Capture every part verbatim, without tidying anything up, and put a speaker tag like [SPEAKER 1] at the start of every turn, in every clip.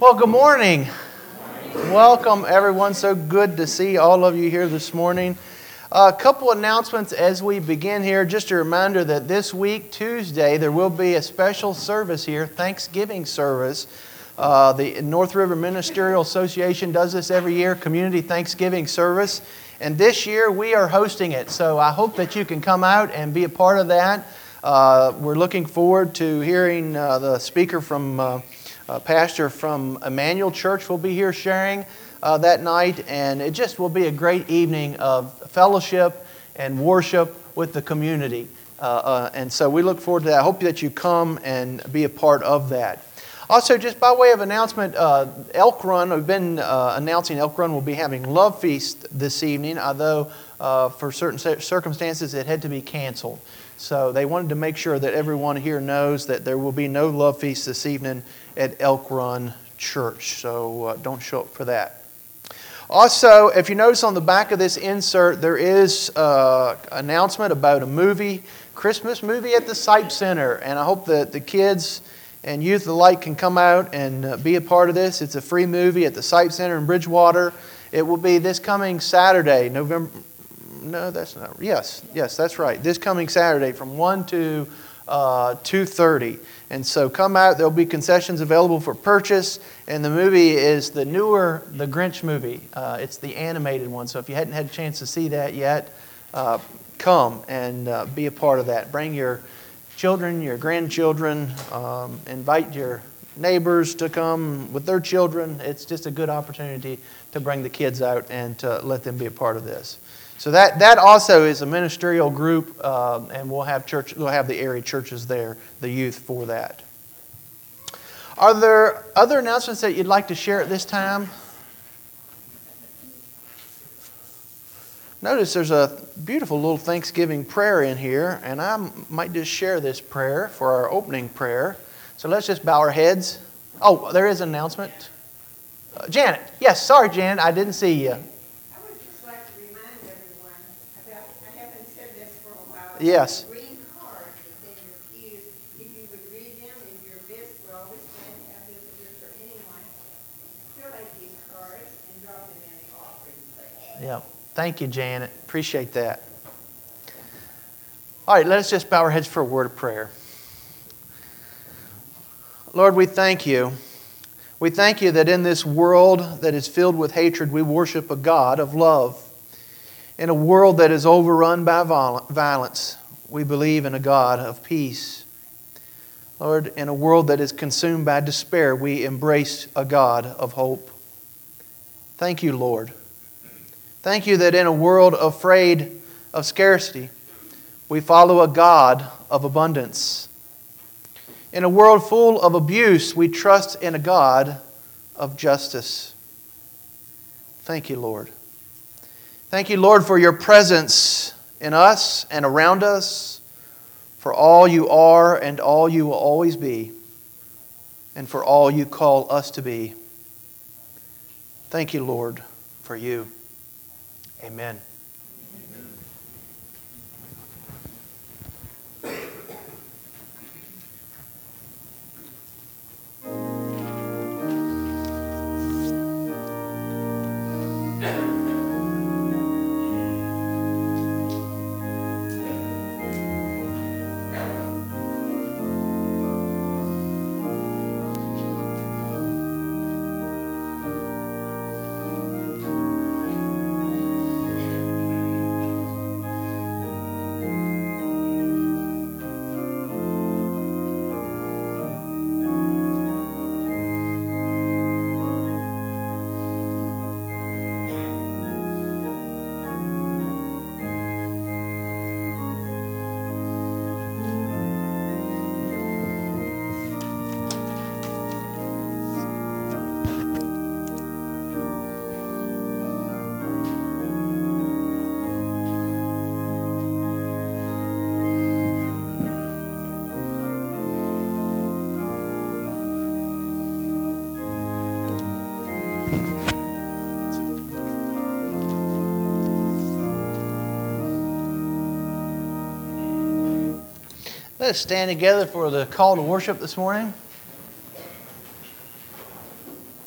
[SPEAKER 1] Well, good morning. Welcome, everyone. So good to see all of you here this morning. A couple announcements as we begin here. Just a reminder that this week, Tuesday, there will be a special service here, Thanksgiving service. Uh, the North River Ministerial Association does this every year, Community Thanksgiving Service. And this year, we are hosting it. So I hope that you can come out and be a part of that. Uh, we're looking forward to hearing uh, the speaker from... Uh, A pastor from Emmanuel Church will be here sharing uh, that night, and it just will be a great evening of fellowship and worship with the community. Uh, uh, and so we look forward to that. I hope that you come and be a part of that. Also, just by way of announcement, uh, Elk Run, we've been uh, announcing Elk Run will be having Love Feast this evening, although uh, for certain circumstances it had to be canceled. So they wanted to make sure that everyone here knows that there will be no Love Feast this evening at Elk Run Church. So uh, don't show up for that. Also, if you notice on the back of this insert, there is an uh, announcement about a movie, Christmas movie at the Sipe Center. And I hope that the kids and youth alike can come out and uh, be a part of this. It's a free movie at the Sipe Center in Bridgewater. It will be this coming Saturday, November... No, that's not. Yes, yes, that's right. This coming Saturday from one to uh, two thirty. And so come out. There'll be concessions available for purchase. And the movie is the newer The Grinch movie. Uh, it's the animated one. So if you hadn't had a chance to see that yet, uh, come and uh, be a part of that. Bring your children, your grandchildren. Um, invite your neighbors to come with their children. It's just a good opportunity to bring the kids out and to let them be a part of this. So that, that also is a ministerial group, uh, and we'll have church. We'll have the area churches there, the youth for that. Are there other announcements that you'd like to share at this time? Notice there's a beautiful little Thanksgiving prayer in here, and I might just share this prayer for our opening prayer. So let's just bow our heads. Oh, there is an announcement. Uh, Janet, yes, sorry, Janet, I didn't see you. Yes.
[SPEAKER 2] Green cards that's in your pews, if you would read them in your midst, we're always trying to have visitors or anyone fill out these cards and drop them in the offering plate.
[SPEAKER 1] Yeah. Thank you, Janet. Appreciate that. All right, let us just bow our heads for a word of prayer. Lord, we thank you. We thank you that in this world that is filled with hatred, we worship a God of love. In a world that is overrun by violence, we believe in a God of peace. Lord, in a world that is consumed by despair, we embrace a God of hope. Thank you, Lord. Thank you that in a world afraid of scarcity, we follow a God of abundance. In a world full of abuse, we trust in a God of justice. Thank you, Lord. Thank you, Lord, for your presence in us and around us, for all you are and all you will always be, and for all you call us to be. Thank you, Lord, for you. Amen. Let's stand together for the call to worship this morning.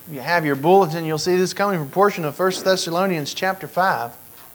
[SPEAKER 1] you have your bulletin, you'll see this coming from a portion of First Thessalonians chapter five.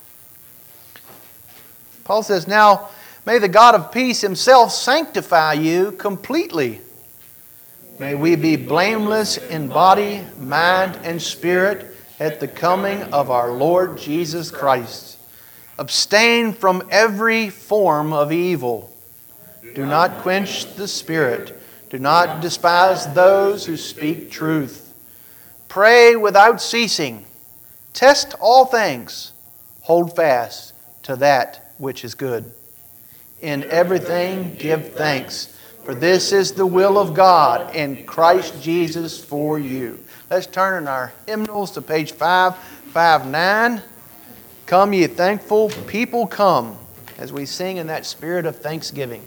[SPEAKER 1] Paul says, "Now may the God of peace himself sanctify you completely. May we be blameless in body, mind, and spirit at the coming of our Lord Jesus Christ. Abstain from every form of evil. Do not quench the Spirit. Do not despise those who speak truth. Pray without ceasing. Test all things. Hold fast to that which is good. In everything give thanks, for this is the will of God in Christ Jesus for you." Let's turn in our hymnals to page five fifty-nine. "Come ye thankful people, come," as we sing in that spirit of thanksgiving.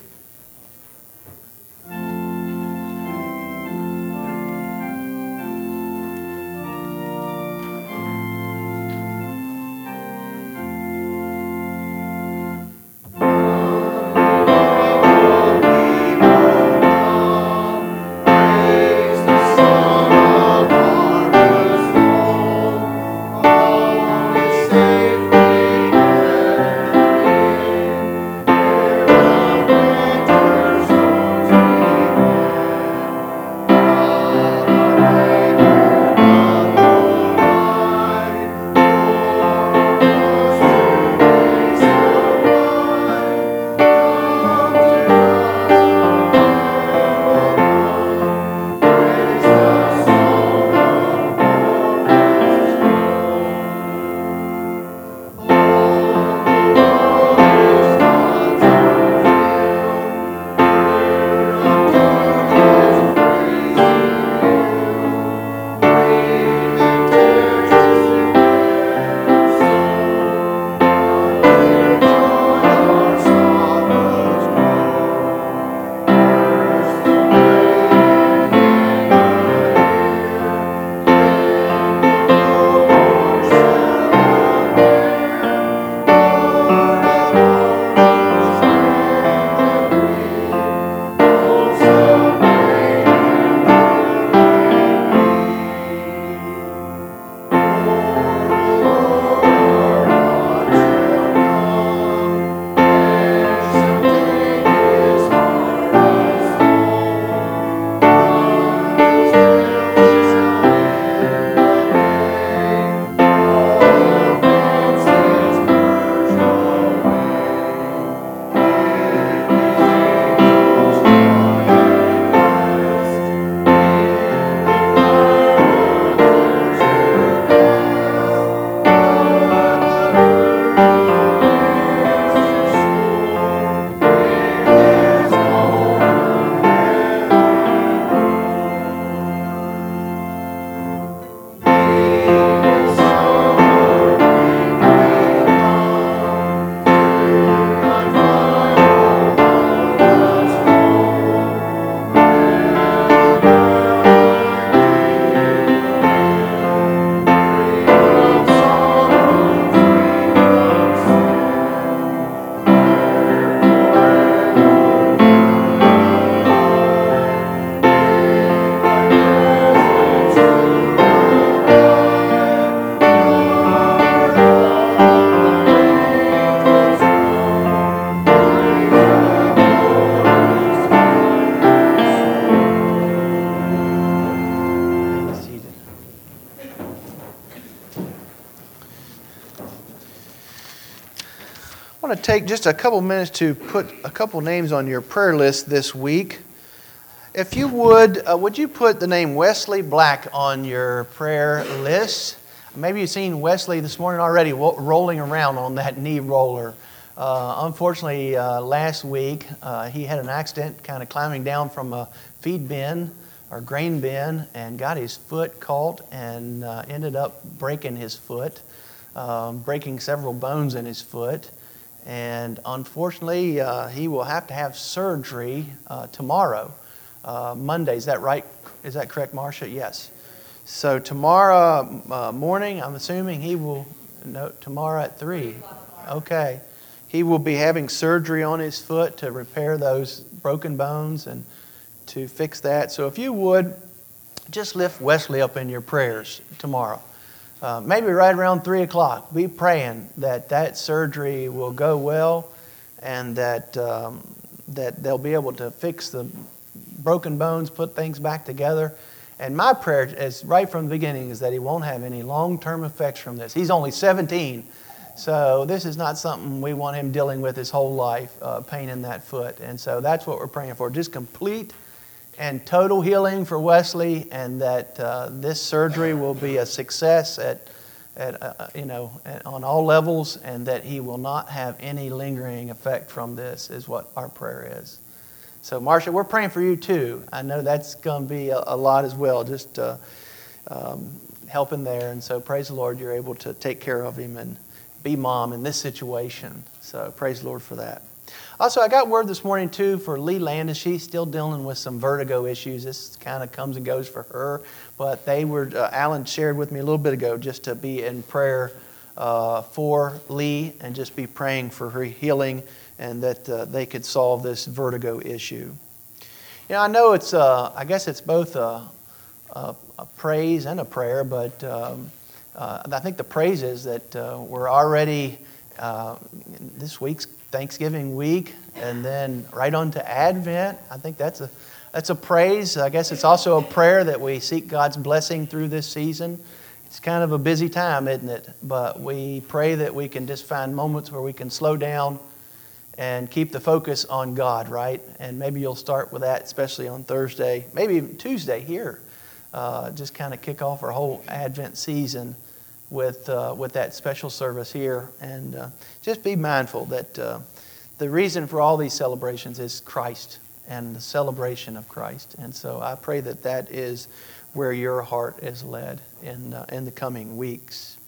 [SPEAKER 1] I want to take just a couple minutes to put a couple names on your prayer list this week. If you would, uh, would you put the name Wesley Black on your prayer list? Maybe you've seen Wesley this morning already rolling around on that knee roller. Uh, unfortunately, uh, last week uh, he had an accident kind of climbing down from a feed bin or grain bin and got his foot caught and uh, ended up breaking his foot, um, breaking several bones in his foot. And unfortunately, uh, he will have to have surgery uh, tomorrow, uh, Monday. Is that right? Is that correct, Marcia? Yes. So tomorrow uh, morning, I'm assuming he will, no, tomorrow at three. Okay. He will be having surgery on his foot to repair those broken bones and to fix that. So if you would, just lift Wesley up in your prayers tomorrow. Uh, maybe right around three o'clock. Be praying that that surgery will go well and that um, that they'll be able to fix the broken bones, put things back together. And my prayer is right from the beginning is that he won't have any long-term effects from this. He's only seventeen, so this is not something we want him dealing with his whole life, uh, pain in that foot. And so that's what we're praying for, just complete and total healing for Wesley, and that uh, this surgery will be a success at, at uh, you know, at, on all levels, and that he will not have any lingering effect from this, is what our prayer is. So, Marcia, we're praying for you too. I know that's going to be a, a lot as well, just uh, um, helping there. And so, praise the Lord, you're able to take care of him and be mom in this situation. So, praise the Lord for that. Also, I got word this morning, too, for Lee Landis. She's still dealing with some vertigo issues. This kind of comes and goes for her. But they were, uh, Alan shared with me a little bit ago, just to be in prayer uh, for Lee and just be praying for her healing and that uh, they could solve this vertigo issue. You know, I know it's, uh, I guess it's both a, a, a praise and a prayer, but um, uh, I think the praise is that uh, we're already, uh, this week's Thanksgiving week, and then right on to Advent. I think that's a that's a praise. I guess it's also a prayer that we seek God's blessing through this season. It's kind of a busy time, isn't it? But we pray that we can just find moments where we can slow down and keep the focus on God, right? And maybe you'll start with that, especially on Thursday, maybe even Tuesday here. Uh, just kind of kick off our whole Advent season with uh, with that special service here. And uh, just be mindful that uh, the reason for all these celebrations is Christ and the celebration of Christ. And so I pray that that is where your heart is led in, uh, in the coming weeks.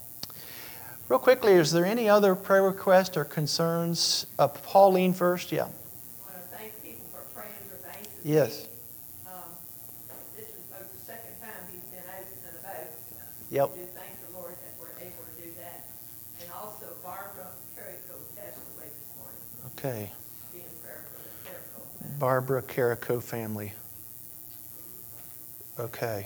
[SPEAKER 1] Real quickly, is there any other prayer requests or concerns? Uh, Pauline first, yeah.
[SPEAKER 2] I want to thank people for praying for Banks.
[SPEAKER 1] Yes.
[SPEAKER 2] Um, this is about the second time he's been out and about.
[SPEAKER 1] Yep.
[SPEAKER 2] We do thank the Lord that we're able to do that. And also Barbara Carrico passed away this morning.
[SPEAKER 1] Okay.
[SPEAKER 2] Be in prayer for the Carrico family.
[SPEAKER 1] Barbara Carrico family. Okay.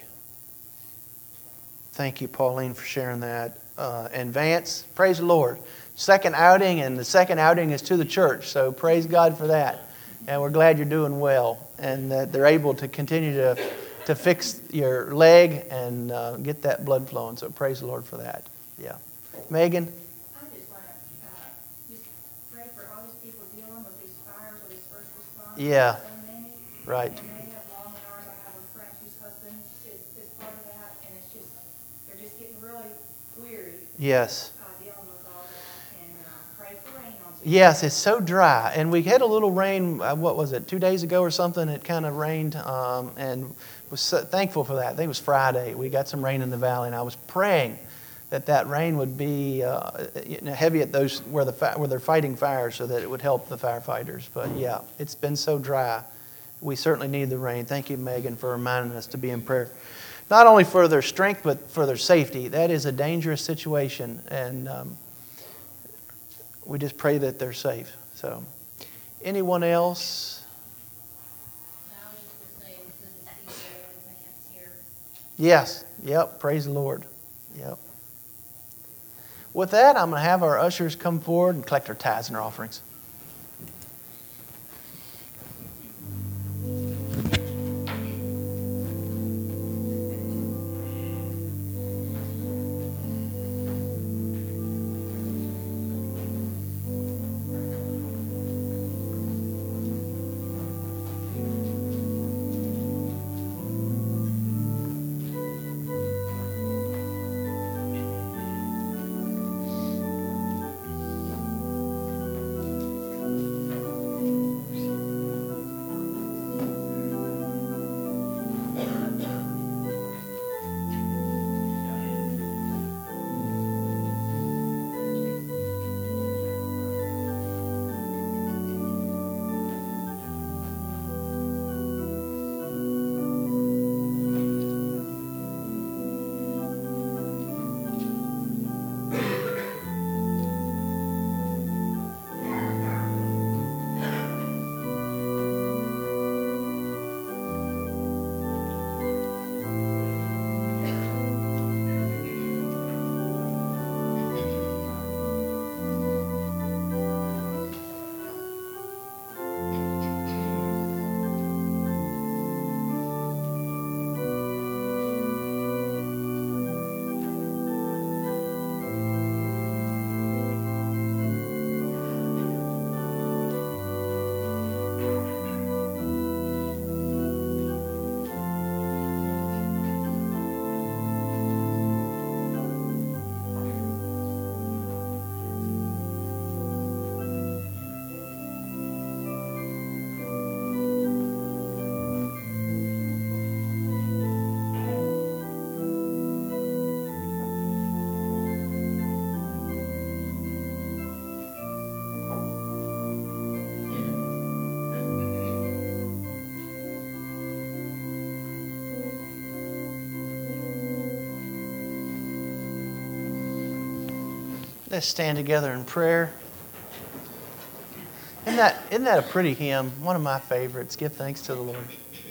[SPEAKER 1] Thank you, Pauline, for sharing that. Uh, and Vance, praise the Lord. Second outing, and the second outing is to the church. So praise God for that. And we're glad you're doing well and that they're able to continue to, to fix your leg and uh, get that blood flowing. So praise the Lord for that. Yeah. Megan?
[SPEAKER 3] I just want to uh, just pray for all these people dealing with these fires or these first responders.
[SPEAKER 1] Yeah.
[SPEAKER 3] So many.
[SPEAKER 1] Right.
[SPEAKER 3] And they have long hours. I have a friend whose husband is, is part of that, and it's just, they're just getting really weary
[SPEAKER 1] Yes.
[SPEAKER 3] uh, dealing with all that. And uh, pray for rain on some.
[SPEAKER 1] Yes, it's so dry. And we had a little rain, uh, what was it, two days ago or something? It kind of rained um, and was so thankful for that. I think it was Friday. We got some rain in the valley, and I was praying that that rain would be uh, you know, heavy at those where the fi- where they're fighting fires, so that it would help the firefighters. But yeah, it's been so dry. We certainly need the rain. Thank you, Megan, for reminding us to be in prayer, not only for their strength but for their safety. That is a dangerous situation, and um, we just pray that they're safe. So, anyone else?
[SPEAKER 4] No, I was just going to say it's good to see Sarah and Vance here.
[SPEAKER 1] Yes. Yep. Praise the Lord. Yep. With that, I'm going to have our ushers come forward and collect our tithes and our offerings. Let's stand together in prayer. Isn't that, isn't that a pretty hymn? One of my favorites. Give thanks to the Lord.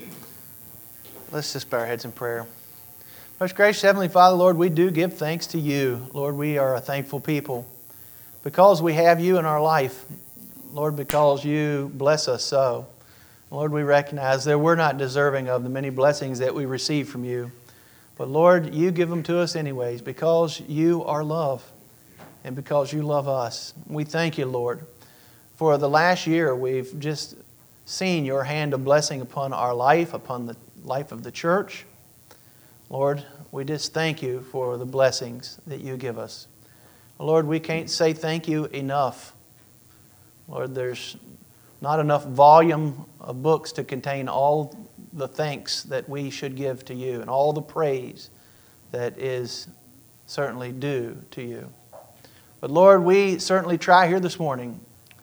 [SPEAKER 1] Let's just bow our heads in prayer. Most gracious Heavenly Father, Lord, we do give thanks to you. Lord, we are a thankful people because we have you in our life. Lord, because you bless us so. Lord, we recognize that we're not deserving of the many blessings that we receive from you. But Lord, you give them to us anyways because you are love and because you love us. We thank you, Lord. For the last year, we've just seen your hand of blessing upon our life, upon the life of the church. Lord, we just thank you for the blessings that you give us. Lord, we can't say thank you enough. Lord, there's not enough volume of books to contain all the thanks that we should give to you and all the praise that is certainly due to you. But Lord, we certainly try here this morning.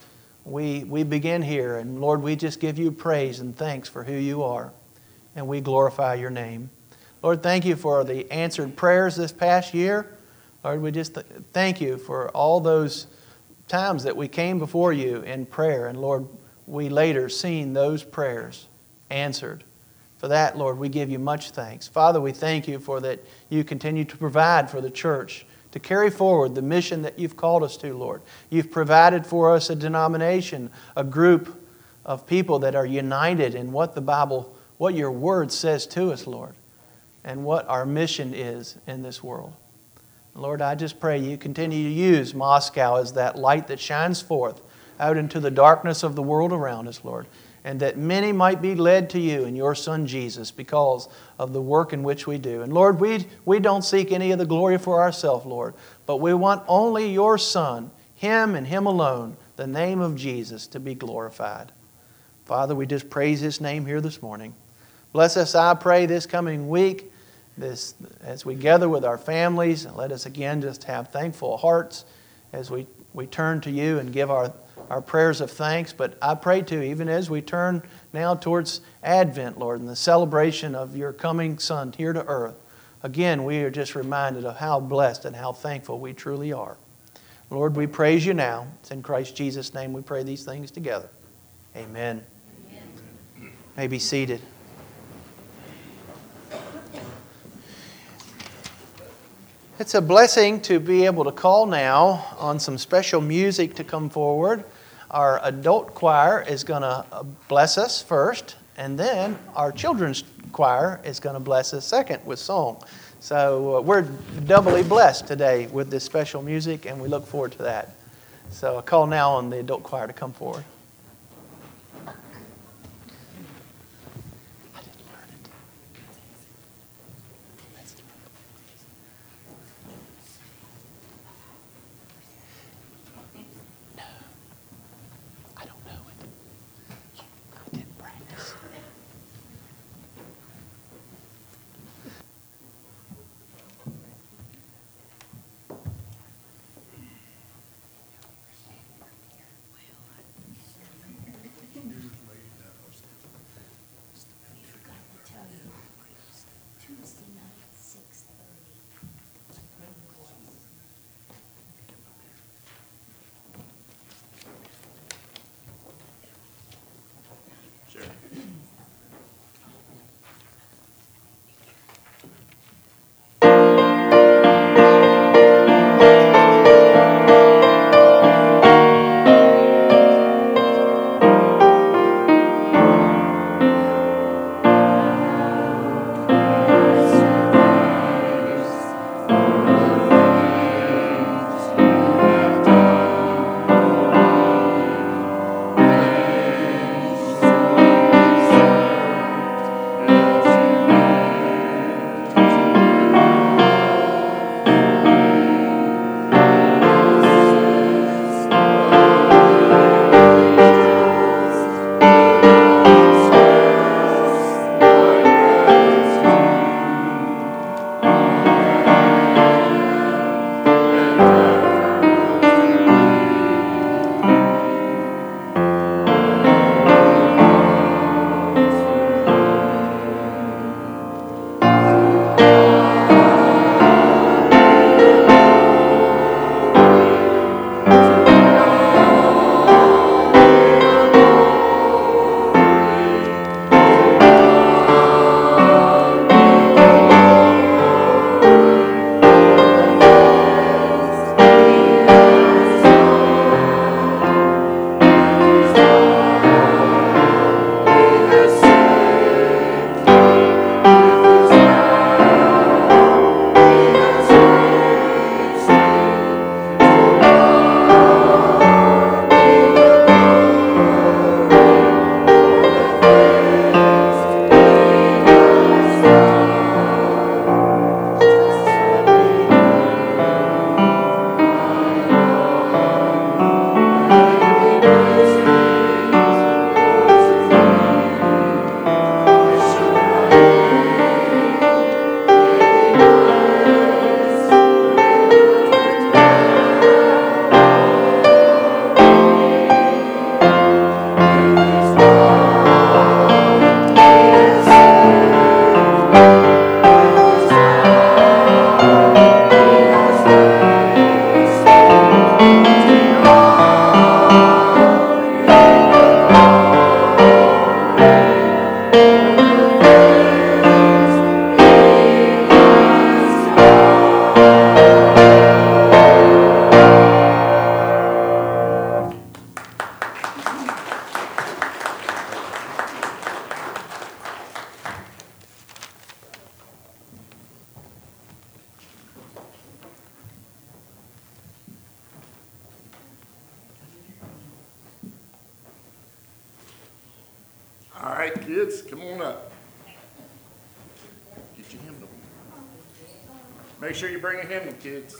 [SPEAKER 1] We, we begin here, and Lord, we just give you praise and thanks for who you are, and we glorify your name. Lord, thank you for the answered prayers this past year. Lord, we just th- thank you for all those times that we came before you in prayer, and Lord, we later seen those prayers answered. For that, Lord, we give you much thanks. Father, we thank you for that you continue to provide for the church to carry forward the mission that you've called us to, Lord. You've provided for us a denomination, a group of people that are united in what the Bible, what your word says to us, Lord, and what our mission is in this world. Lord, I just pray you continue to use Moscow as that light that shines forth out into the darkness of the world around us, Lord, and that many might be led to you and your Son Jesus because of the work in which we do. And Lord, we, we don't seek any of the glory for ourselves, Lord, but we want only your Son, Him and Him alone, the name of Jesus, to be glorified. Father, we just praise His name here this morning. Bless us, I pray, this coming week, this as we gather with our families. Let us again just have thankful hearts as we, we turn to you and give our our prayers of thanks. But I pray too, even as we turn now towards Advent, Lord, and the celebration of your coming Son here to earth, again, we are just reminded of how blessed and how thankful we truly are. Lord, we praise you now. It's in Christ Jesus' name we pray these things together. Amen. Amen. May be seated. It's a blessing to be able to call now on some special music to come forward. Our adult choir is going to bless us first, and then our children's choir is going to bless us second with song. So uh, we're doubly blessed today with this special music, and we look forward to that. So I call now on the adult choir to come forward.
[SPEAKER 5] right, kids, come on up. Get your hymnal. Make sure you bring a hymnal, kids.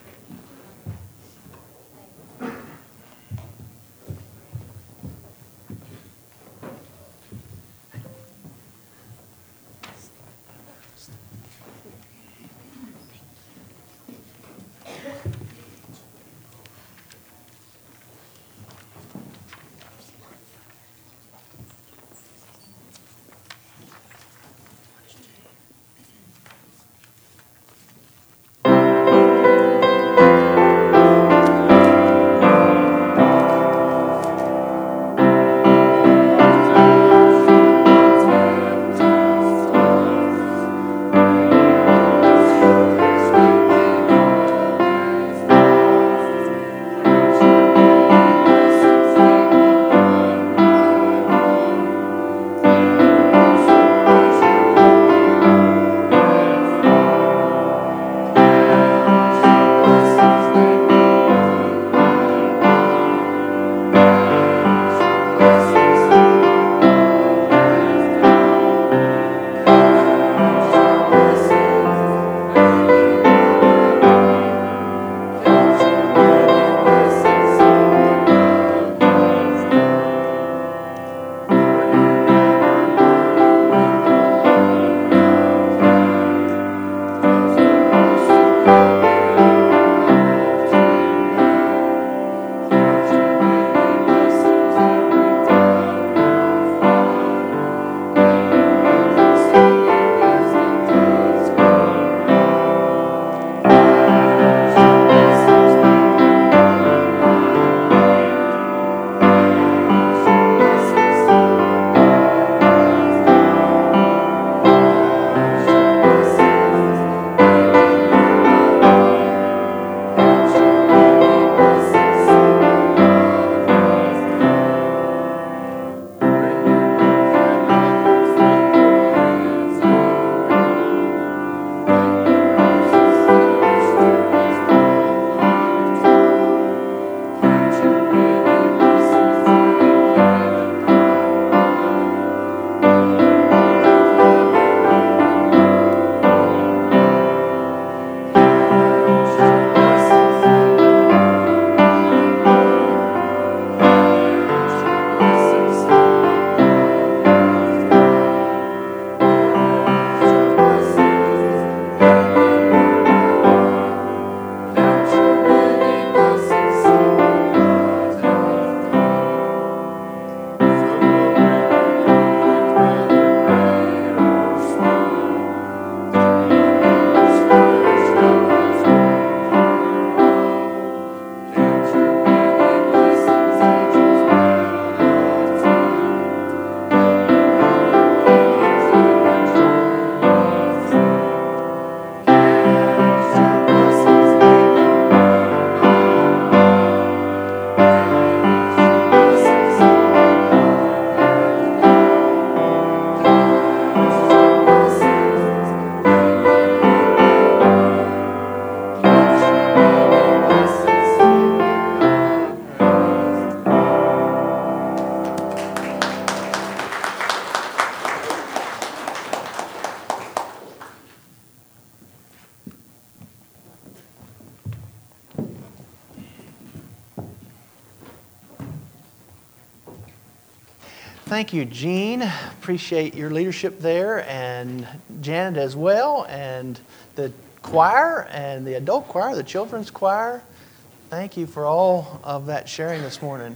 [SPEAKER 1] Thank you, Gene. Appreciate your leadership there, and Janet as well, and the choir and the adult choir, the children's choir. Thank you for all of that sharing this morning.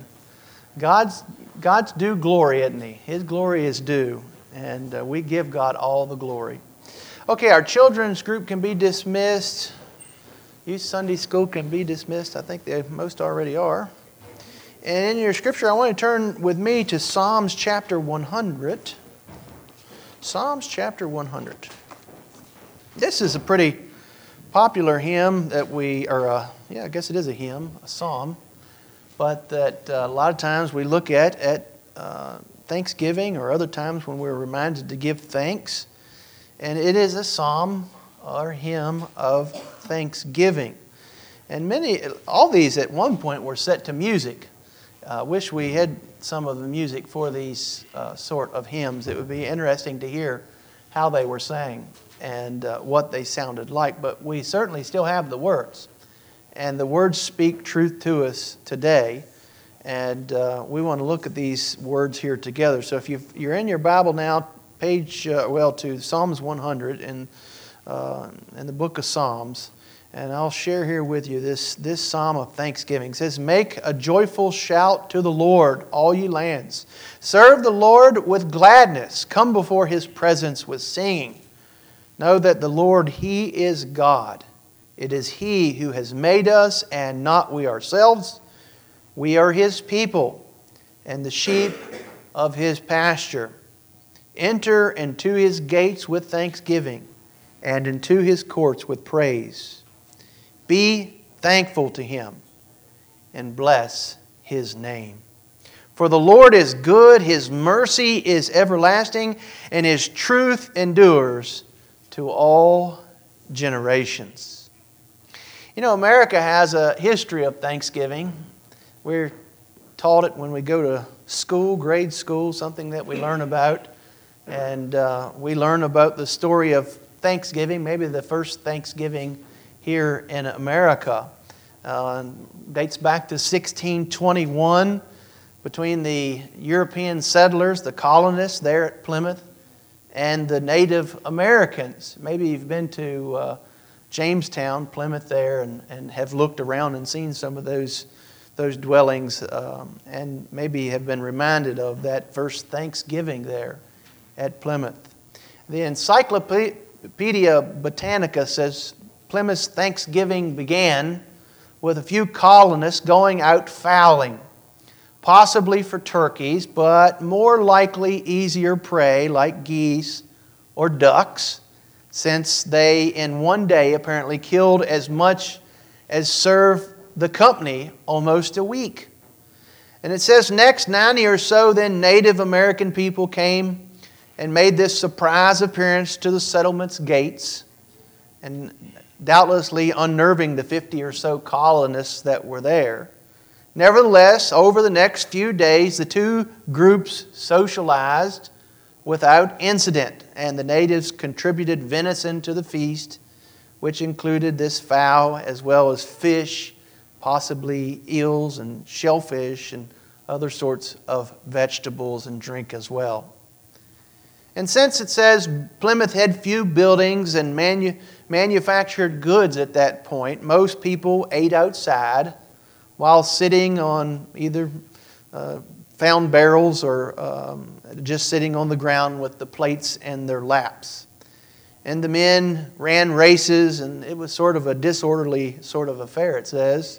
[SPEAKER 1] God's God's due glory, isn't He? His glory is due, and uh, we give God all the glory. Okay, our children's group can be dismissed. Youth Sunday School can be dismissed. I think they most already are. And in your scripture, I want to turn with me to Psalms chapter one hundred. Psalms chapter one hundred. This is a pretty popular hymn that we, or a, yeah, I guess it is a hymn, a psalm, but that uh, a lot of times we look at at uh, Thanksgiving or other times when we're reminded to give thanks. And it is a psalm or hymn of thanksgiving. And many, all these at one point were set to music. I uh, wish we had some of the music for these uh, sort of hymns. It would be interesting to hear how they were sang and uh, what they sounded like. But we certainly still have the words. And the words speak truth to us today. And uh, we want to look at these words here together. So if you've, you're in your Bible now, page, uh, well, to Psalms one hundred in, uh, in the book of Psalms. And I'll share here with you this, this psalm of thanksgiving. It says, "Make a joyful shout to the Lord, all ye lands. Serve the Lord with gladness. Come before His presence with singing. Know that the Lord, He is God. It is He who has made us, and not we ourselves. We are His people, and the sheep of His pasture. Enter into His gates with thanksgiving, and into His courts with praise. Be thankful to Him, and bless His name. For the Lord is good, His mercy is everlasting, and His truth endures to all generations." You know, America has a history of Thanksgiving. We're taught it when we go to school, grade school, something that we learn about. And uh, we learn about the story of Thanksgiving, maybe the first Thanksgiving here in America. Uh, dates back to sixteen twenty-one between the European settlers, the colonists there at Plymouth, and the Native Americans. Maybe you've been to uh, Jamestown, Plymouth there, and, and have looked around and seen some of those, those dwellings, um, and maybe have been reminded of that first Thanksgiving there at Plymouth. The Encyclopedia Britannica says Plymouth's Thanksgiving began with a few colonists going out fowling, possibly for turkeys, but more likely easier prey like geese or ducks, since they in one day apparently killed as much as served the company almost a week. And it says next, ninety or so then Native American people came and made this surprise appearance to the settlement's gates, and doubtlessly unnerving the fifty or so colonists that were there. Nevertheless, over the next few days, the two groups socialized without incident, and the natives contributed venison to the feast, which included this fowl as well as fish, possibly eels and shellfish and other sorts of vegetables and drink as well. And since it says Plymouth had few buildings and manu- manufactured goods at that point, most people ate outside while sitting on either uh, found barrels or um, just sitting on the ground with the plates in their laps. And the men ran races, and it was sort of a disorderly sort of affair, it says.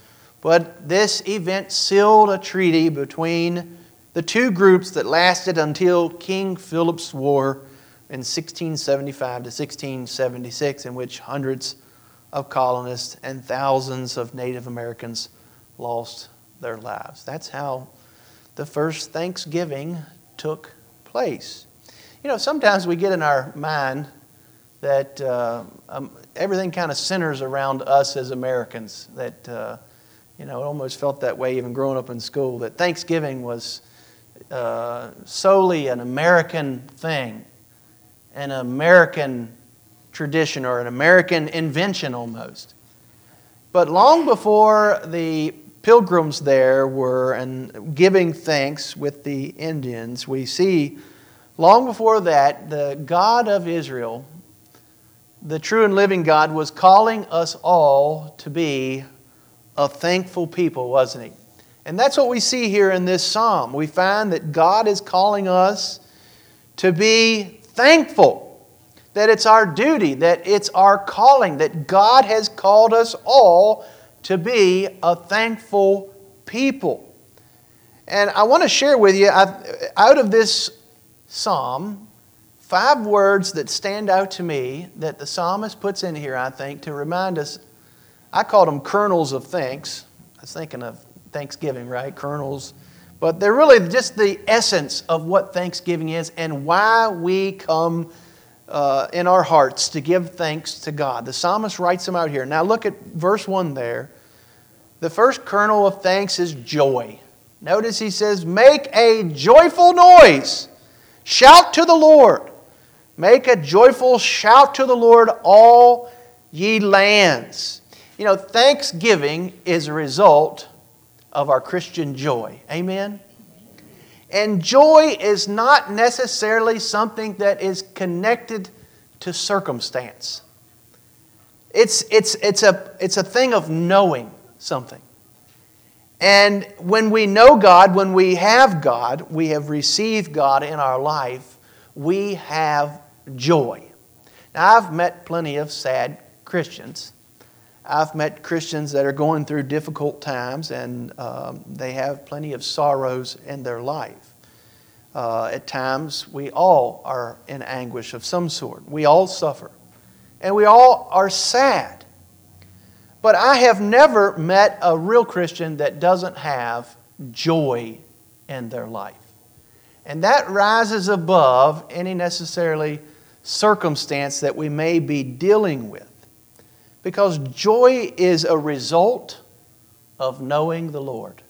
[SPEAKER 1] But this event sealed a treaty between the two groups that lasted until King Philip's War in sixteen seventy-five to sixteen seventy-six, in which hundreds of colonists and thousands of Native Americans lost their lives. That's how the first Thanksgiving took place. You know, sometimes we get in our mind that uh, um, everything kind of centers around us as Americans. That, uh, you know, it almost felt that way even growing up in school, that Thanksgiving was uh, solely an American thing, an American tradition or an American invention almost. But long before the pilgrims there were and giving thanks with the Indians, we see long before that the God of Israel, the true and living God, was calling us all to be a thankful people, wasn't He? And that's what we see here in this psalm. We find that God is calling us to be thankful. That it's our duty, that it's our calling, that God has called us all to be a thankful people. And I want to share with you, out of this psalm, five words that stand out to me that the psalmist puts in here, I think, to remind us. I called them kernels of thanks. I was thinking of Thanksgiving, right? Kernels. But they're really just the essence of what Thanksgiving is and why we come uh, in our hearts to give thanks to God. The psalmist writes them out here. Now look at verse one there. The first kernel of thanks is joy. Notice he says, make a joyful noise. Shout to the Lord. Make a joyful shout to the Lord, all ye lands. You know, thanksgiving is a result of our Christian joy. Amen? And joy is not necessarily something that is connected to circumstance. It's, it's, it's, a, it's a thing of knowing something. And when we know God, when we have God, we have received God in our life, we have joy. Now, I've met plenty of sad Christians. I've met Christians that are going through difficult times, and um, they have plenty of sorrows in their life. Uh, at times, we all are in anguish of some sort. We all suffer. And we all are sad. But I have never met a real Christian that doesn't have joy in their life. And that rises above any necessarily circumstance that we may be dealing with. Because joy is a result of knowing the Lord.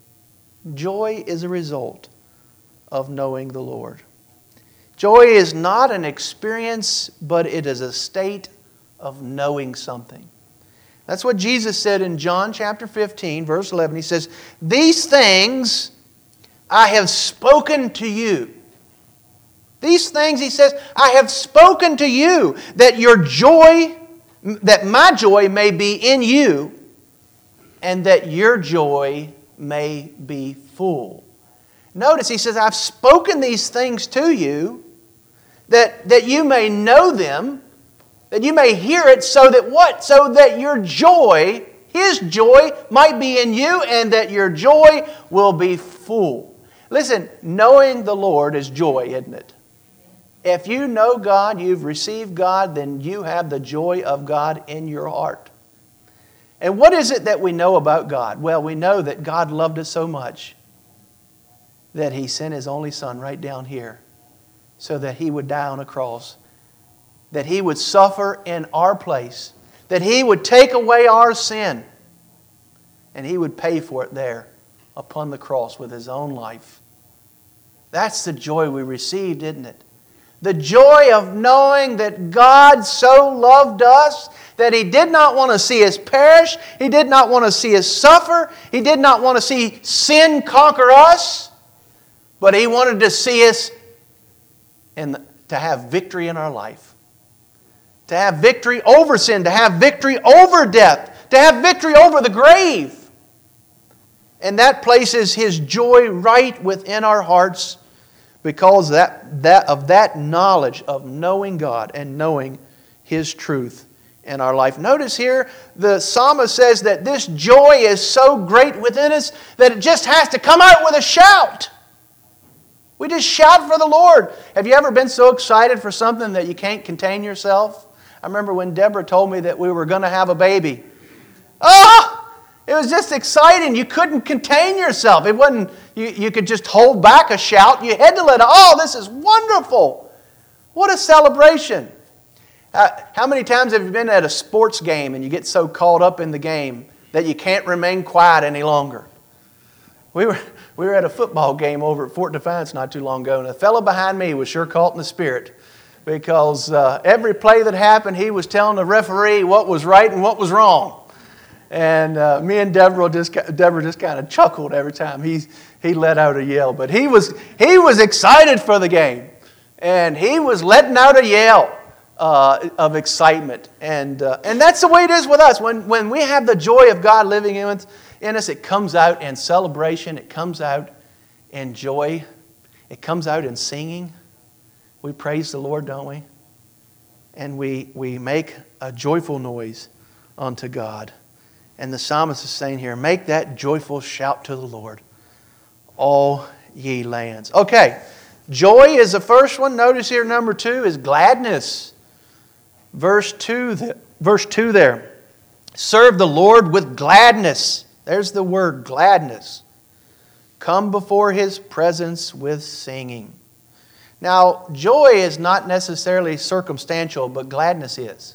[SPEAKER 1] Joy is a result of knowing the Lord. Joy is not an experience, but it is a state of knowing something. That's what Jesus said in John chapter fifteen, verse eleven. He says, these things I have spoken to you. These things, he says, I have spoken to you, that your joy, that my joy may be in you, and that your joy may be full. Notice, he says, I've spoken these things to you, that, that you may know them, that you may hear it, so that what? So that your joy, His joy, might be in you, and that your joy will be full. Listen, knowing the Lord is joy, isn't it? If you know God, you've received God, then you have the joy of God in your heart. And what is it that we know about God? Well, we know that God loved us so much that He sent His only Son right down here so that He would die on a cross, that He would suffer in our place, that He would take away our sin, and He would pay for it there upon the cross with His own life. That's the joy we received, isn't it? The joy of knowing that God so loved us that He did not want to see us perish. He did not want to see us suffer. He did not want to see sin conquer us. But He wanted to see us in the, to have victory in our life. To have victory over sin. To have victory over death. To have victory over the grave. And that places His joy right within our hearts, because that, that, of that knowledge of knowing God and knowing His truth in our life. Notice here, the psalmist says that this joy is so great within us that it just has to come out with a shout. We just shout for the Lord. Have you ever been so excited for something that you can't contain yourself? I remember when Deborah told me that we were going to have a baby. Oh! It was just exciting. You couldn't contain yourself. It wasn't, you, you could just hold back a shout. You had to let it, oh, this is wonderful. What a celebration. Uh, how many times have you been at a sports game and you get so caught up in the game that you can't remain quiet any longer? We were, we were at a football game over at Fort Defiance not too long ago, and the fellow behind me was sure caught in the spirit, because uh, every play that happened, he was telling the referee what was right and what was wrong. And uh, me and Deborah just Deborah just kind of chuckled every time he he let out a yell. But he was he was excited for the game, and he was letting out a yell uh, of excitement. And uh, and that's the way it is with us. When when we have the joy of God living in us, in us, it comes out in celebration. It comes out in joy. It comes out in singing. We praise the Lord, don't we? And we we make a joyful noise unto God. And the psalmist is saying here, make that joyful shout to the Lord, all ye lands. Okay, joy is the first one. Notice here number two is gladness. Verse two, verse two there. Serve the Lord with gladness. There's the word, gladness. Come before His presence with singing. Now, joy is not necessarily circumstantial, but gladness is.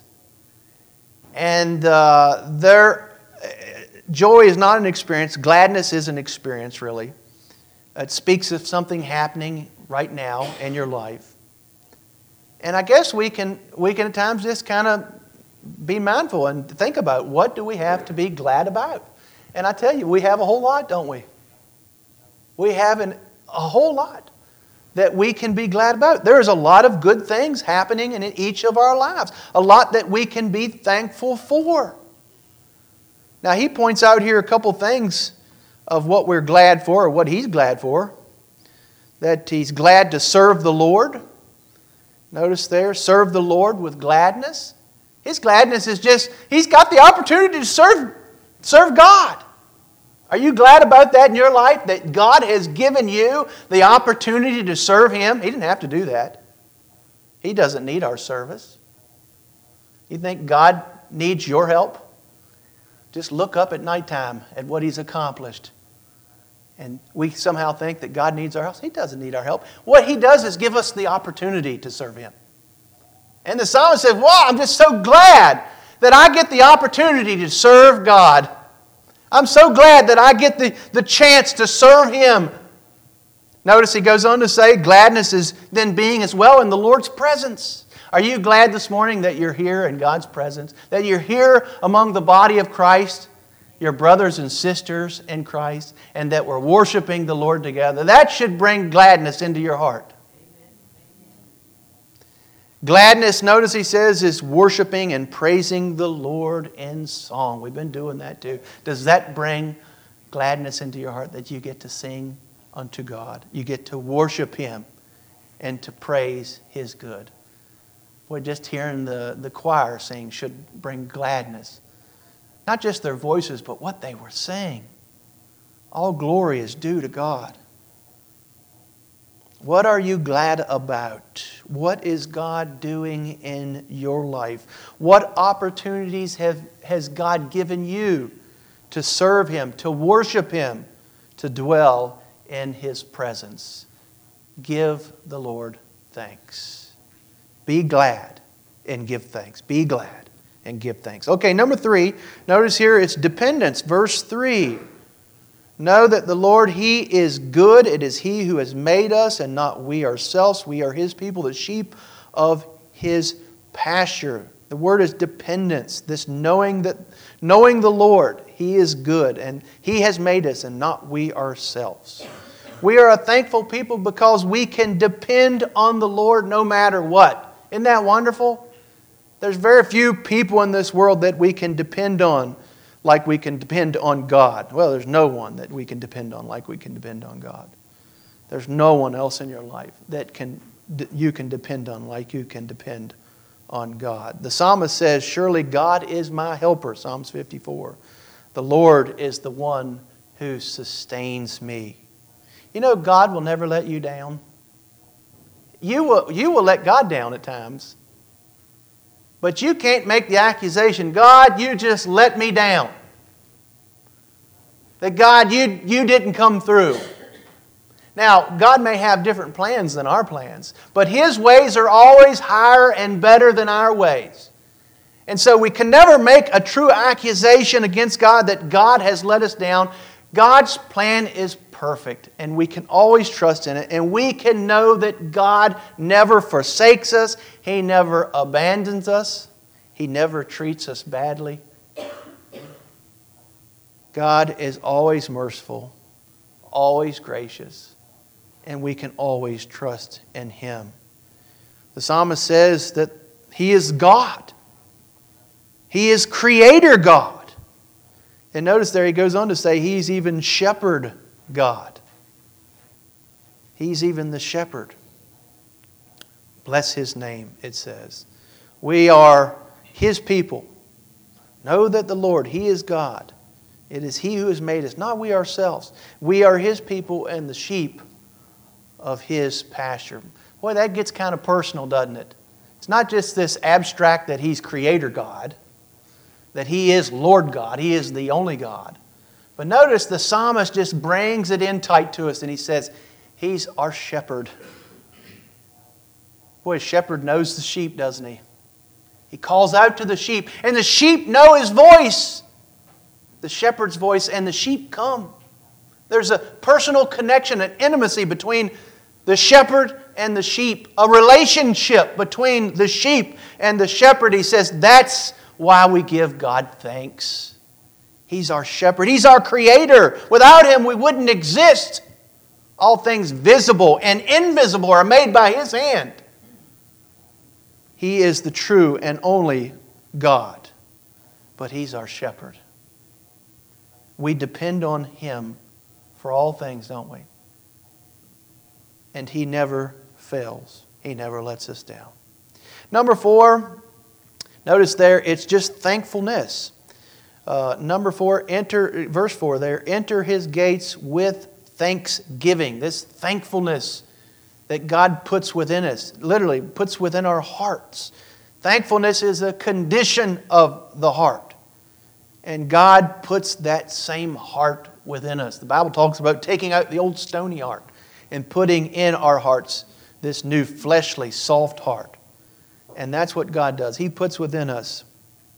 [SPEAKER 1] And uh, there... Joy is not an experience. Gladness is an experience, really. It speaks of something happening right now in your life. And I guess we can, we can at times just kind of be mindful and think about, what do we have to be glad about? And I tell you, we have a whole lot, don't we? We have an, a whole lot that we can be glad about. There is a lot of good things happening in each of our lives. A lot that we can be thankful for. Now, he points out here a couple things of what we're glad for, or what he's glad for. That he's glad to serve the Lord. Notice there, serve the Lord with gladness. His gladness is just, he's got the opportunity to serve, serve God. Are you glad about that in your life? That God has given you the opportunity to serve Him? He didn't have to do that. He doesn't need our service. You think God needs your help? Just look up at nighttime at what He's accomplished. And we somehow think that God needs our help. He doesn't need our help. What He does is give us the opportunity to serve Him. And the psalmist says, wow, I'm just so glad that I get the opportunity to serve God. I'm so glad that I get the, the chance to serve Him. Notice he goes on to say, gladness is then being as well in the Lord's presence. Are you glad this morning that you're here in God's presence? That you're here among the body of Christ, your brothers and sisters in Christ, and that we're worshiping the Lord together? That should bring gladness into your heart. Gladness, notice he says, is worshiping and praising the Lord in song. We've been doing that too. Does that bring gladness into your heart that you get to sing unto God? You get to worship Him and to praise His good. Boy, just hearing the, the choir sing should bring gladness. Not just their voices, but what they were saying. All glory is due to God. What are you glad about? What is God doing in your life? What opportunities have, has God given you to serve Him, to worship Him, to dwell in His presence? Give the Lord thanks. Be glad and give thanks. Be glad and give thanks. Okay, number three, notice here it's dependence. Verse three. Know that the Lord, He is good. It is He who has made us and not we ourselves. We are His people, the sheep of His pasture. The word is dependence. This knowing that knowing the Lord, He is good and He has made us and not we ourselves. We are a thankful people because we can depend on the Lord no matter what. Isn't that wonderful? There's very few people in this world that we can depend on like we can depend on God. Well, there's no one that we can depend on like we can depend on God. There's no one else in your life that can you can depend on like you can depend on God. The psalmist says, surely God is my helper, Psalms fifty-four. The Lord is the one who sustains me. You know, God will never let you down. You will, you will let God down at times. But you can't make the accusation, God, you just let me down. That God, you, you didn't come through. Now, God may have different plans than our plans, but His ways are always higher and better than our ways. And so we can never make a true accusation against God that God has let us down. God's plan is perfect, and we can always trust in it, and we can know that God never forsakes us. He never abandons us. He never treats us badly. God is always merciful, always gracious, and we can always trust in Him. The psalmist says that He is God. He is Creator God. And notice there he goes on to say He's even Shepherd God. He's even the shepherd. Bless His name, it says. We are His people. Know that the Lord, He is God. It is He who has made us, not we ourselves. We are His people and the sheep of His pasture. Boy, that gets kind of personal, doesn't it? It's not just this abstract that He's Creator God, that He is Lord God, He is the only God. But notice the psalmist just brings it in tight to us and he says, He's our shepherd. Boy, a shepherd knows the sheep, doesn't he? He calls out to the sheep, and the sheep know His voice. The shepherd's voice, and the sheep come. There's a personal connection, an intimacy between the shepherd and the sheep, a relationship between the sheep and the shepherd. He says that's why we give God thanks. He's our shepherd. He's our creator. Without Him, we wouldn't exist. All things visible and invisible are made by His hand. He is the true and only God, but He's our shepherd. We depend on Him for all things, don't we? And He never fails. He never lets us down. Number four, notice there, it's just thankfulness. Uh, number four, enter, verse four there, enter His gates with thanksgiving. This thankfulness that God puts within us, literally puts within our hearts. Thankfulness is a condition of the heart. And God puts that same heart within us. The Bible talks about taking out the old stony heart and putting in our hearts this new fleshly, soft heart. And that's what God does. He puts within us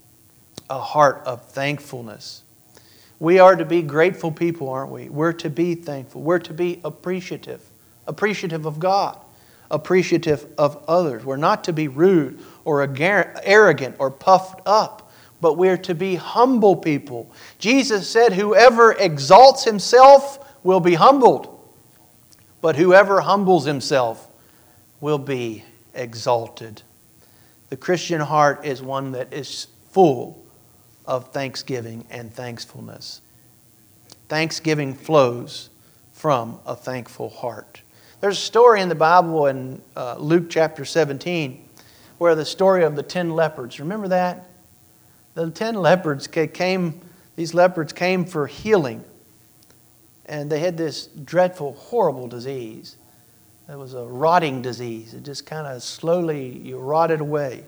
[SPEAKER 1] a heart of thankfulness. We are to be grateful people, aren't we? We're to be thankful. We're to be appreciative. Appreciative of God. Appreciative of others. We're not to be rude or arrogant or puffed up, but we're to be humble people. Jesus said, whoever exalts himself will be humbled, but whoever humbles himself will be exalted. The Christian heart is one that is full of thanksgiving and thankfulness. Thanksgiving flows from a thankful heart. There's a story in the Bible in uh, Luke chapter seventeen where the story of the ten leopards. Remember that? The ten leopards came, these leopards came for healing. And they had this dreadful, horrible disease. It was a rotting disease. It just kind of slowly you rotted away.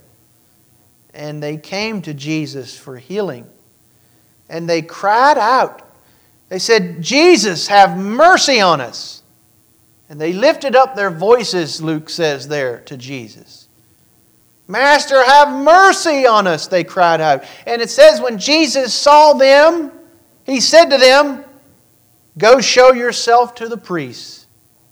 [SPEAKER 1] And they came to Jesus for healing. And they cried out. They said, Jesus, have mercy on us. And they lifted up their voices, Luke says there, to Jesus. Master, have mercy on us, they cried out. And it says when Jesus saw them, He said to them, go show yourself to the priests.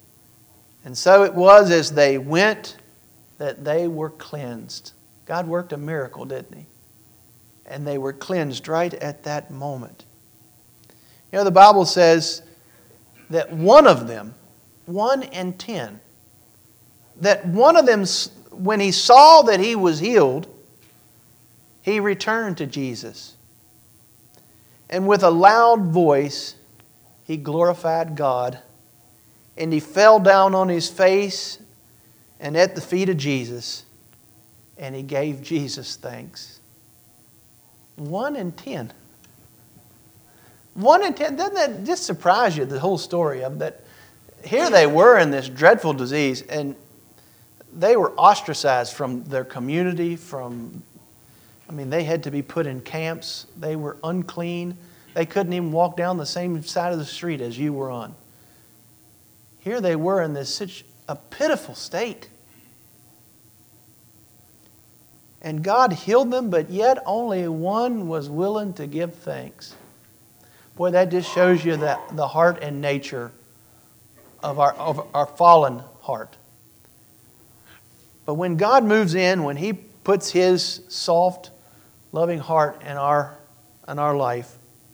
[SPEAKER 1] And so it was as they went that they were cleansed. God worked a miracle, didn't He? And they were cleansed right at that moment. You know, the Bible says that one of them, one in ten, that one of them, when he saw that he was healed, he returned to Jesus. And with a loud voice, he glorified God. And he fell down on his face and at the feet of Jesus. And he gave Jesus thanks. One in ten. One in ten. Doesn't that just surprise you, the whole story of that? Here they were in this dreadful disease, and they were ostracized from their community, from, I mean, they had to be put in camps. They were unclean. They couldn't even walk down the same side of the street as you were on. Here they were in this such a pitiful state. And God healed them, but yet only one was willing to give thanks. Boy, that just shows you that the heart and nature of our, of our fallen heart. But when God moves in, when He puts His soft, loving heart in our, in our life,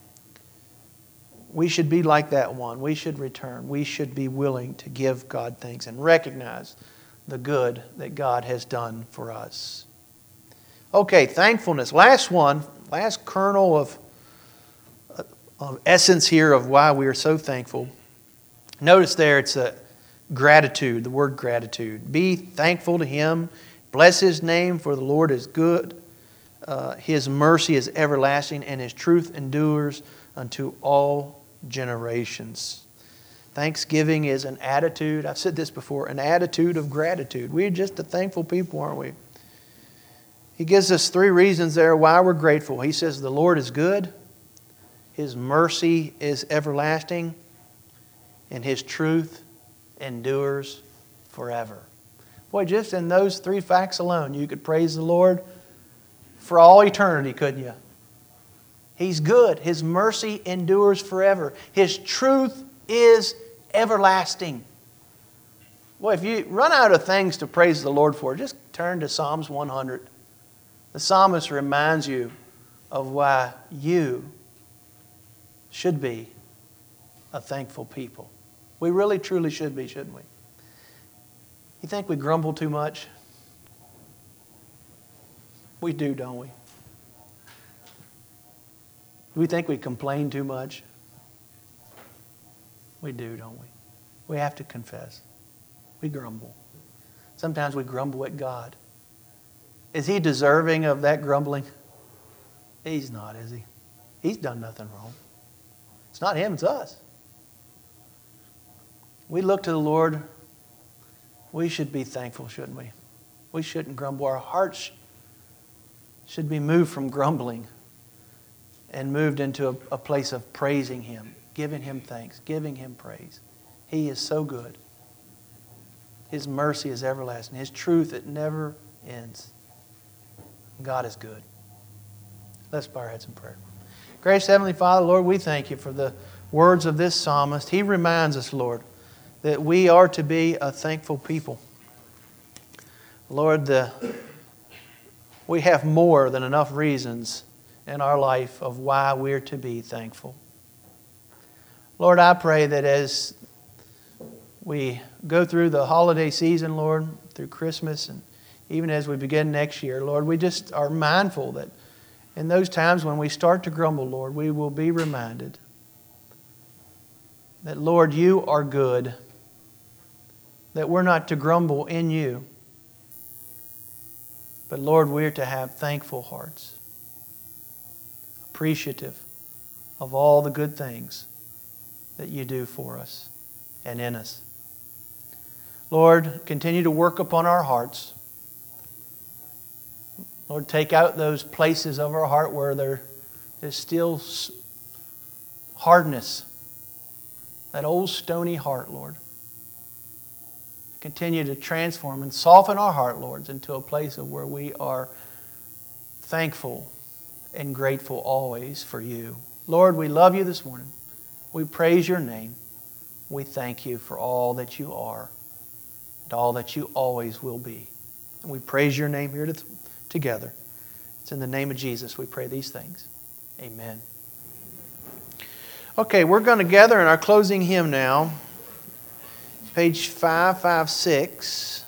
[SPEAKER 1] we should be like that one. We should return. We should be willing to give God thanks and recognize the good that God has done for us. Okay, thankfulness. Last one, last kernel of, of essence here of why we are so thankful. Notice there it's a gratitude, the word gratitude. Be thankful to Him. Bless His name, for the Lord is good. Uh, His mercy is everlasting, and His truth endures unto all generations. Thanksgiving is an attitude. I've said this before, an attitude of gratitude. We're just a thankful people, aren't we? He gives us three reasons there why we're grateful. He says the Lord is good, His mercy is everlasting, and His truth endures forever. Boy, just in those three facts alone, you could praise the Lord for all eternity, couldn't you? He's good. His mercy endures forever. His truth is everlasting. Well, if you run out of things to praise the Lord for, just turn to Psalms one hundred. The psalmist reminds you of why you should be a thankful people. We really, truly should be, shouldn't we? You think we grumble too much? We do, don't we? Do we think we complain too much? We do, don't we? We have to confess. We grumble. Sometimes we grumble at God. Is He deserving of that grumbling? He's not, is He? He's done nothing wrong. It's not Him, it's us. We look to the Lord. We should be thankful, shouldn't we? We shouldn't grumble. Our hearts should be moved from grumbling and moved into a, a place of praising Him, giving Him thanks, giving Him praise. He is so good. His mercy is everlasting. His truth, it never ends. God is good. Let's bow our heads in prayer. Gracious Heavenly Father, Lord, we thank You for the words of this psalmist. He reminds us, Lord, that we are to be a thankful people. Lord, the, we have more than enough reasons in our life of why we're to be thankful. Lord, I pray that as we go through the holiday season, Lord, through Christmas, and even as we begin next year, Lord, we just are mindful that in those times when we start to grumble, Lord, we will be reminded that, Lord, You are good, that we're not to grumble in You, but, Lord, we're to have thankful hearts, appreciative of all the good things that You do for us and in us. Lord, continue to work upon our hearts. Lord, take out those places of our heart where there is still hardness, that old stony heart, Lord. Continue to transform and soften our heart, Lord, into a place of where we are thankful and grateful always for You. Lord, we love You this morning. We praise Your name. We thank You for all that You are and all that You always will be. And we praise Your name here to together. It's in the name of Jesus we pray these things. Amen. Okay, we're going to gather in our closing hymn now. Page five fifty-six.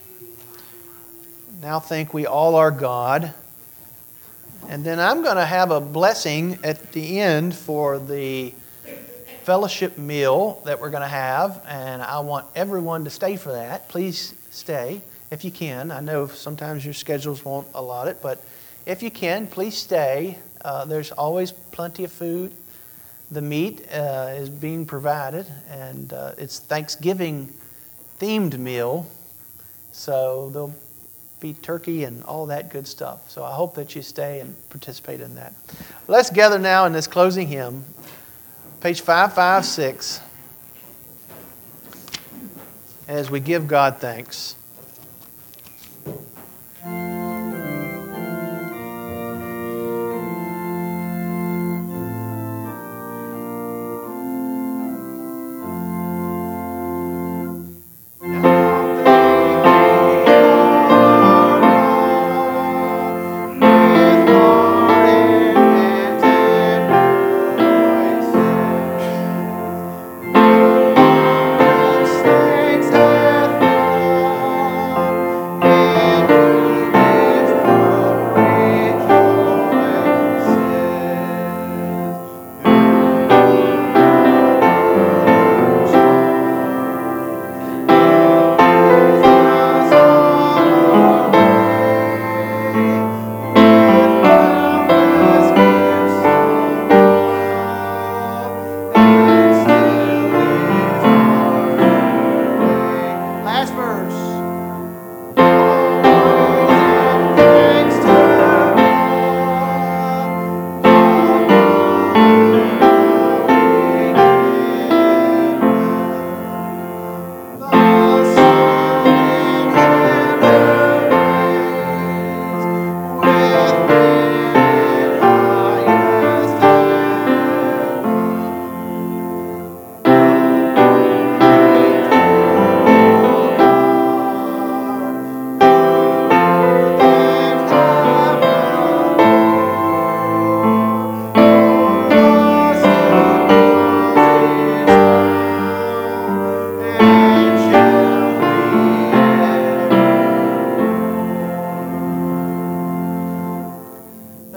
[SPEAKER 1] Now think we all are God. And then I'm going to have a blessing at the end for the fellowship meal that we're going to have. And I want everyone to stay for that. Please stay if you can. I know sometimes your schedules won't allow it, but if you can, please stay. Uh, there's always plenty of food. The meat uh, is being provided, and uh, it's Thanksgiving-themed meal, so there'll be turkey and all that good stuff. So I hope that you stay and participate in that. Let's gather now in this closing hymn, page five fifty-six, as we give God thanks. Thanks hath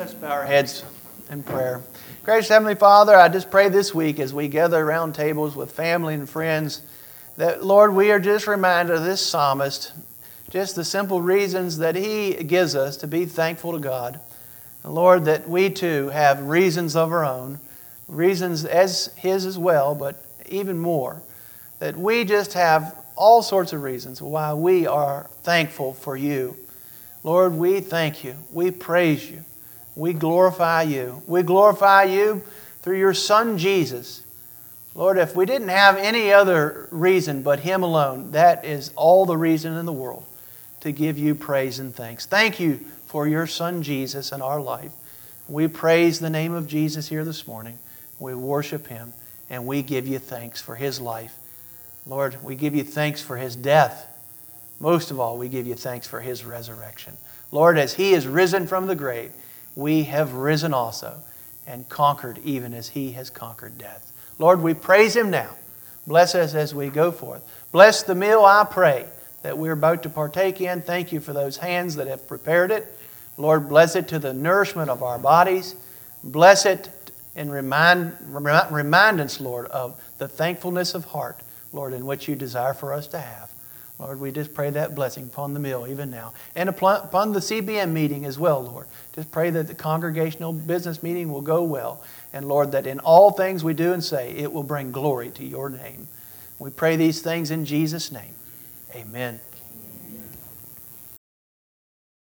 [SPEAKER 1] Let's bow our heads in prayer. Gracious Heavenly Father, I just pray this week as we gather around tables with family and friends that, Lord, we are just reminded of this psalmist, just the simple reasons that he gives us to be thankful to God. And Lord, that we too have reasons of our own, reasons as his as well, but even more, that we just have all sorts of reasons why we are thankful for you. Lord, we thank you. We praise you. We glorify you. We glorify you through your Son, Jesus. Lord, if we didn't have any other reason but him alone, that is all the reason in the world to give you praise and thanks. Thank you for your Son, Jesus, in our life. We praise the name of Jesus here this morning. We worship him, and we give you thanks for his life. Lord, we give you thanks for his death. Most of all, we give you thanks for his resurrection. Lord, as he is risen from the grave, we have risen also and conquered even as he has conquered death. Lord, we praise him now. Bless us as we go forth. Bless the meal, I pray, that we're about to partake in. Thank you for those hands that have prepared it. Lord, bless it to the nourishment of our bodies. Bless it and remind, remind us, Lord, of the thankfulness of heart, Lord, in which you desire for us to have. Lord, we just pray that blessing upon the meal even now. And upon the C B M meeting as well, Lord. Just pray that the congregational business meeting will go well. And Lord, that in all things we do and say, it will bring glory to your name. We pray these things in Jesus' name. Amen.